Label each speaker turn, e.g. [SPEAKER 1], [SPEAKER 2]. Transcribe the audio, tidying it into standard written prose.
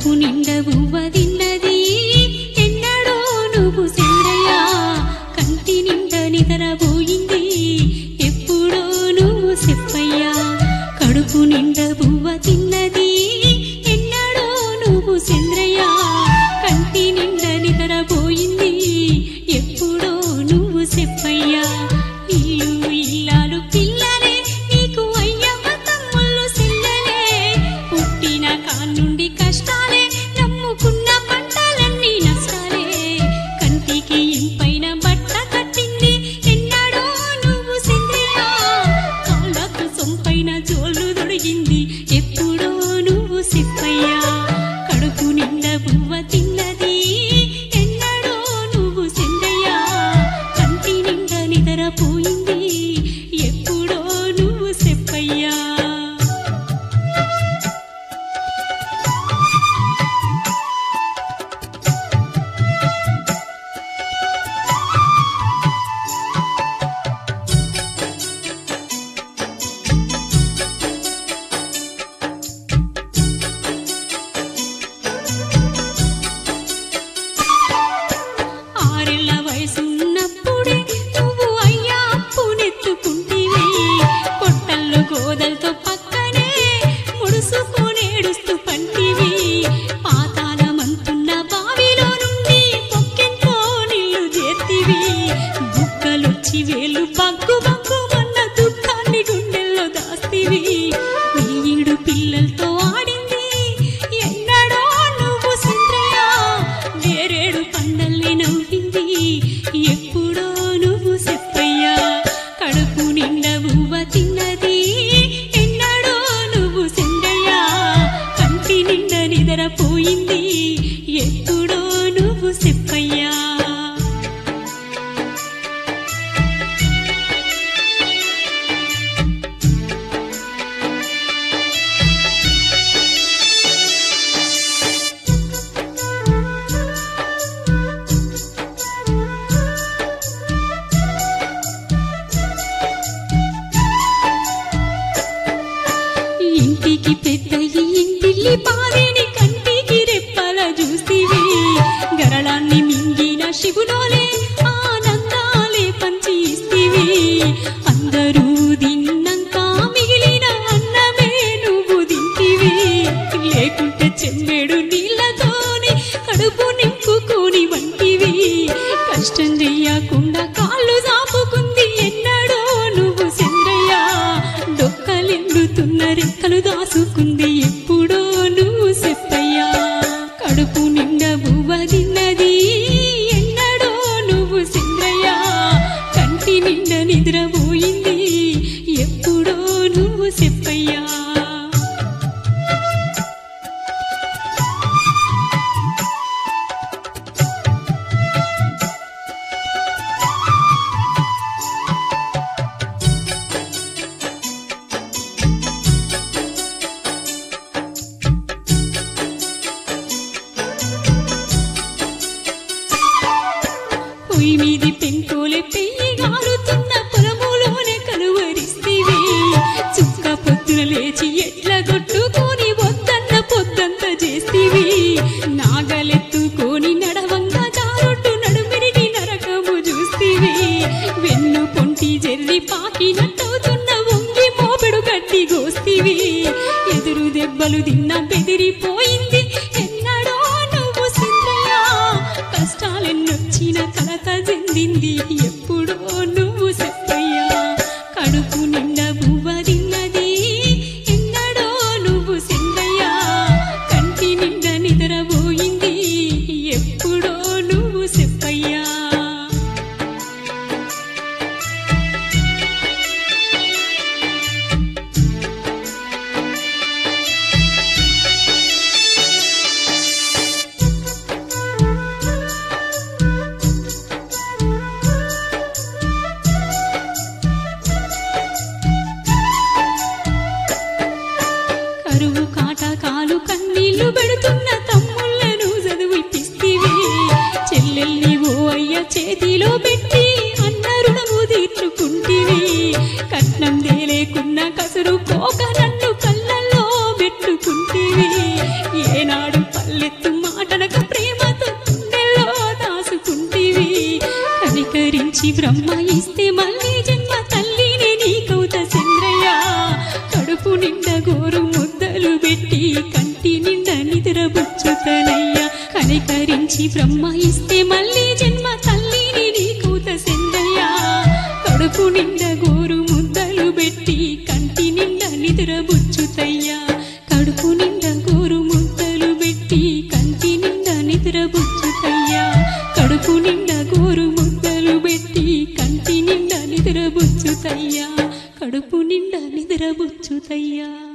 [SPEAKER 1] కడుపు నిండా బువ్వ తిన్నది ఎన్నడో నువ్వు చంద్రయ్య కంటి నిండా నిద్రపోయింది ఎప్పుడో నువ్వు చెప్పయ్యా కడుపు నిండా బువ్వ తిన్నది ఎన్నడో నువ్వు చంద్రయ్య కంటి నిండా నిద్రపోయింది ఎప్పుడో నువ్వు చెప్పయ్యా ఇల్లు ఇల్లాలు పిల్లలే నీకు అయ్యమ్మ తమ్ముళ్ళు చెల్లెలే పుట్టిన కాన్నుండి కష్టాలే నమ్ముకున్న పంటలన్నీ నష్టాలే కంటికి ఇంపైన బట్ట కట్టింది ఎన్నడో నువ్వు చంద్రయ్య కాళ్ళకు సొంపైన జోళ్ళు దొడిగింది ఎప్పుడో నువ్వు చెప్పయ్యా కడుపు నిండా బువ్వ తిన్నది ఎన్నడో నువ్వు చంద్రయ్య కంటి నిండా నిద్రపోయింది ఎప్పుడో నువ్వు చెప్పయ్యా ఆరేళ్ల వయసున్నప్పుడే నువ్వు అయ్యా అప్పునెత్తుకుంటివి పొట్టల్లో గోదలతో పక్కనే ముడుసుకొనేడుస్తూ పంటివి పాతాళమంతున్న బావిలో నుండి పొక్కెంతో నీళ్లు చేతివి బుక్కలొచ్చి వేలు బగ్గు బగ్గుమన్న దుఃఖాన్ని గుండెల్లో దాస్తివి నీడు పిల్లలతో ఆడింది ఎన్నడో నువ్వు చంద్రయ్య వేరేడు పండల్ని నవ్వింది ఎప్పుడో నువ్వు చెప్పయ్యా కడుపు నిండా బువ్వ తిన్నది ఎన్నడో నువ్వు చంద్రయ్య కంటి నిండా నిద్రపోయింది ఎప్పుడో నువ్వు చెప్పయ్యా ఇంటికి పెద్ద ఇంటిల్లి పాదిని కంటికి రెప్పల చూస్తివి గరళాన్ని మింగిన శివులోలే ఆనందాలే పంచి ఇస్తివి అందరూ తిన్నాక మిగిలిన అన్నమే నువ్వు తింటివి లేకుంటే చెంబెడు నీళ్ళతోని కడుపు నింపుకొని వంటివి కష్టం చెయ్యకుండా కాళ్ళు చాపుకుంది ఎన్నడో నువ్వు చంద్రయ్య డొక్కలెండుతున్న రెక్కలు దాసుకుంది ఎప్పుడో నువ్వు చెప్పయ్యా కడుపు నిండా బువ్వ తిన్నది ఎన్నడో నువ్వు చంద్రయ్య కంటి నిండా నిద్రపోయింది ఎప్పుడో నువ్వు చెప్పయ్యా పొయ్యి మీది పెంకోలే పెయ్యి గాలుతున్న పొలములోనే కలువరిస్తివి చుక్క పొద్దున లేచి ఎట్ల కొట్టుకొని వద్దన్న పొద్దంత చేస్తివి నాగలెత్తుకొని నడవంగా జారుట్టు నడుమిరిగి నరకము చూస్తివి వెన్ను పొంటి జెర్రి పాకినట్టవుతున్న వంగి మోపెడు గట్టి గోస్తివి ఎదురు దెబ్బలు తిన్న బెదిరిపోయింది ఎన్నడో నువ్వు చంద్రయ్య కష్టాలెన్నొచ్చిన కలత చెందింది ఎప్పుడో నువ్వు చెప్పయ్యా కడుపు నిండా బువ్వ తిన్నది ఎన్నడో నువ్వు చంద్రయ్య కంటి నిండా నిద్రపోయింది ఎప్పుడో నువ్వు చెప్పయ్యా ఇస్తే మళ్ళీ జన్మ తల్లినే నీకవుత చంద్రయ్య కడుపు నిండా గోరు ముద్దలు పెట్టి కంటి నిండా నిద్రబుచ్చుతనయ్యా కనికరించి బ్రహ్మ ఇస్తే మళ్ళీ జన్మ తల్లిని నీకవుత చంద్రయ్య కడుపు నిండా గోరు ముద్దలు పెట్టి కంటి నిండా నిద్రబుచ్చుతయ్యా కడుపు నిండా గోరు ముద్దలు పెట్టి కంటి నిండా నిద్రబుచ్చుతయ్యా కడుపు నిండా గోరు ముద్దలు పెట్టి కంటి నిండా నిద్రబుచ్చుతయ్యా కడుపు నిండా నిద్రబుచ్చుతయ్యా